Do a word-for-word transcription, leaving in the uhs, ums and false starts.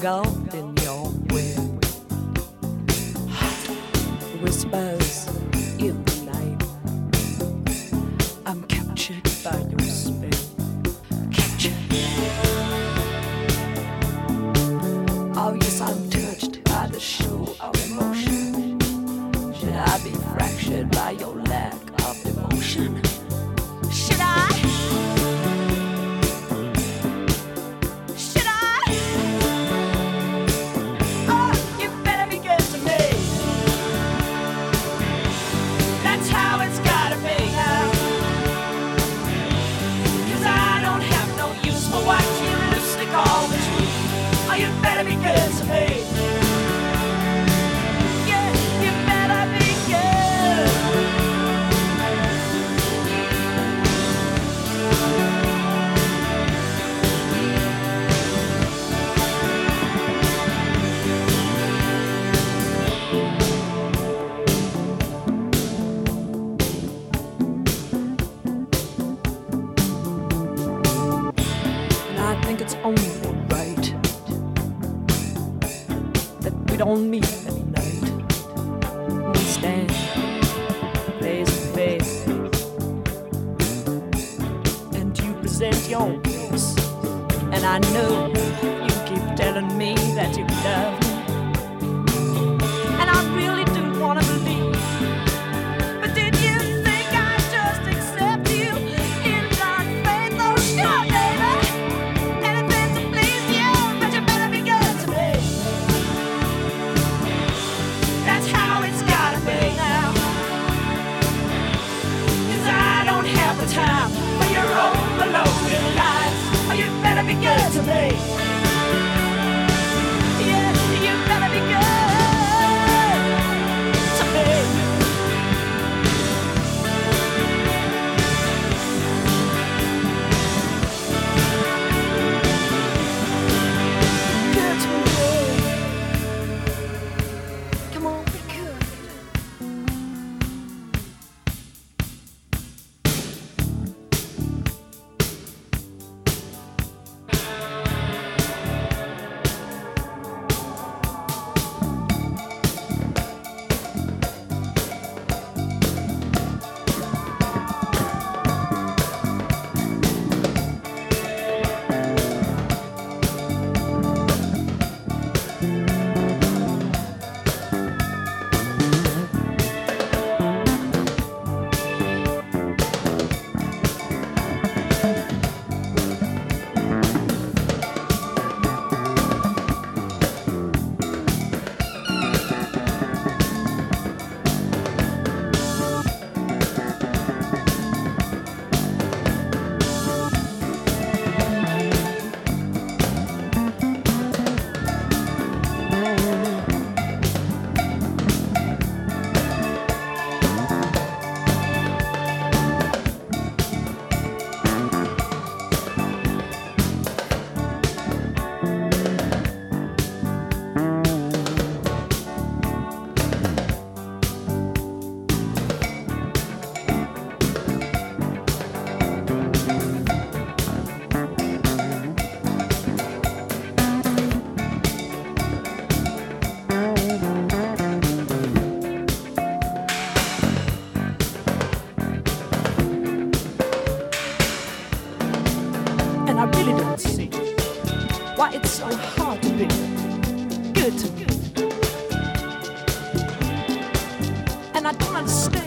engulfed in your web. Hot whispers in the night. I'm captured by your spell. Captured. Oh yes, I'm touched by the show of emotion. Should I be fractured by your lack of devotion? Should I? Should I? Oh, you better be good to me. That's how it's gotta be now. 'Cause I don't have no use for what you loosely call the truth. Oh, you better be good to me. Yeah, you better be good. And I think it's only right that we don't meet at night. We stand face to face, and you present your case. And I know you keep telling me that you love me, and I really do want to believe. But did you think I'd just accept you in blind faith? Oh, sure, baby. Anything to please you, but you better be good to me. That's how it's gotta be now. 'Cause I don't have the time for your overloaded lies. Oh, you better be good to me. Yeah, you better be good to me. Good to me. Come on, be good. And I really don't see why it's so hard to be good to me. And I don't understand